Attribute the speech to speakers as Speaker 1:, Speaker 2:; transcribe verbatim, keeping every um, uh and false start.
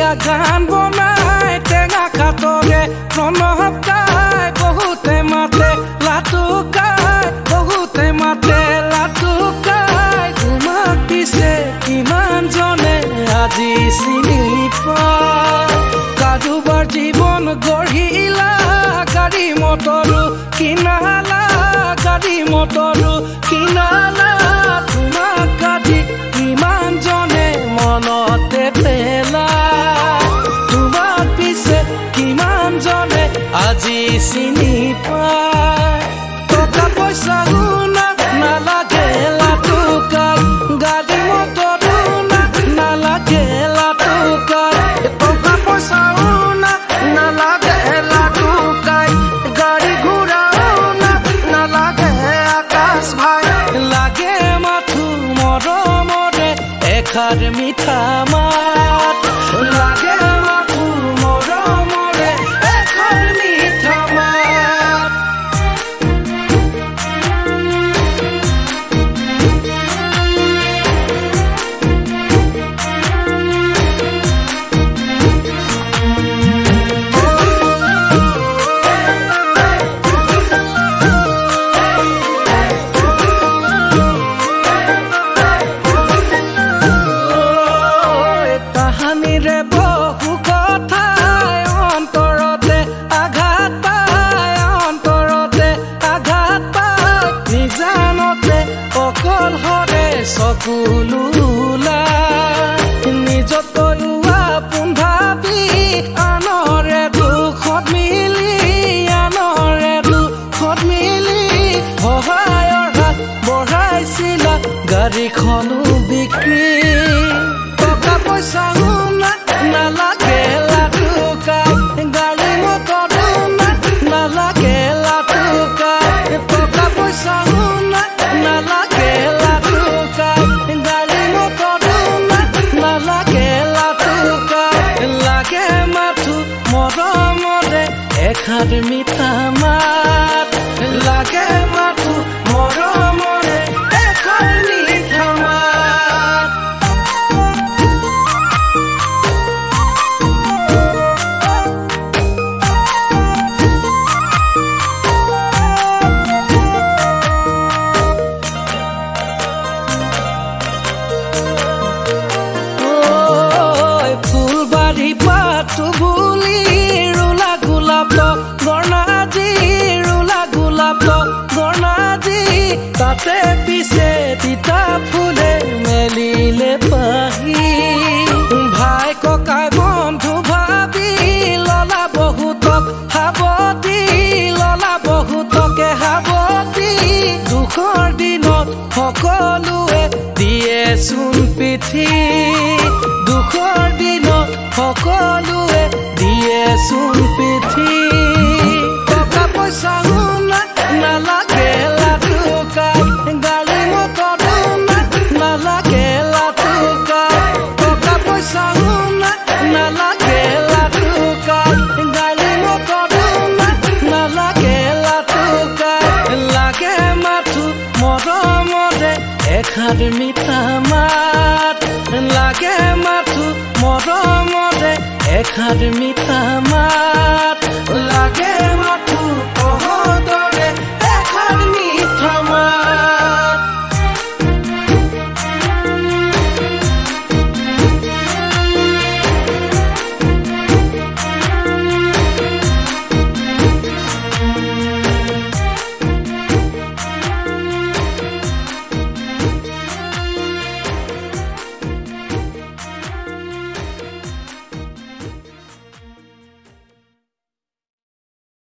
Speaker 1: বিয়া গান বনাই টেঙা খাটৰে প্ৰণৱ গাই বহুতে মাতে লাটুকাই বহুতে মাতে লাটুকাই তোমাক পিছে কিমান জনে আজি চিনি পায় কাৰোবাৰ জীৱন গঢ়িলা গাড়ী মটৰো কিনালা গাড়ী মটৰো কিনালা তোমাক আজি কিমান জনে মনতে পেলা তোমাক পিছে কিমান জনে আজি চিনি পায় টকা পইচা শুনা নালাগে লাটুকাই গাড়ী মটৰো নালাগে লাটুকাই টকা পইচা শুনা নালাগে লাটুকাই গাড়ী ঘোঁৰাও নালাগে আকাশ ভাই লাগে মাথো মৰমৰে এষাৰ মিঠা মাত লাগে মাথো মৰমৰে এষাৰ মিঠা মাত তাহানিৰে বহু কথাই অন্তৰতে আঘাত পায় অন্তৰতে আঘাত পায় নিজানতে অকলশৰে চকুলোলা নিজতকৈ আপোন ভাবি আনৰে দুখত মিলি আনৰে দুখত মিলি সহায়ৰ হাত বঢ়াইছিলা গাড়ীখনো বিক্ৰী টকা পইচা শুনা নালাগে লাটুকাই গাড়ী মটৰো নালাগে লাটুকাই টকা পইচা শুনা নালাগে লাটুকাই গাড়ী মটৰো নালাগে লাটুকাই লাগে মাথো মৰমৰে এষাৰ মিঠা মাত লাগে মাথো মৰমৰে এষাৰ মিঠা মাত ফুলবাৰী পাতো বুলি ৰুলা গোলাপ গণাজি ৰুলা গোলাপ গণাজি তাতে পিছে তিতা ফুলে মেলিলে পাহি ভাই ককাই বন্ধু ভাবি ললা বহুতক সাৱতি ললা বহুতকে সাৱতি দুখৰ দিনত সকলোৱে দিয়ে চোন পিঠি দুখৰ দিনত সকলোৱে দিয়ে চোন পিঠি টকা পইচা শুনা নালাগে লাটুকাই গাড়ী মটৰো নালাগে লাটুকাই টকা পইচা শুনা নালাগে লাটুকাই গাড়ী মটৰো নালাগে লাটুকাই লাগে মাথো মৰমৰে এষাৰ মিঠা মাত লাগে মাথো মৰমৰে এষাৰ মিঠা মাত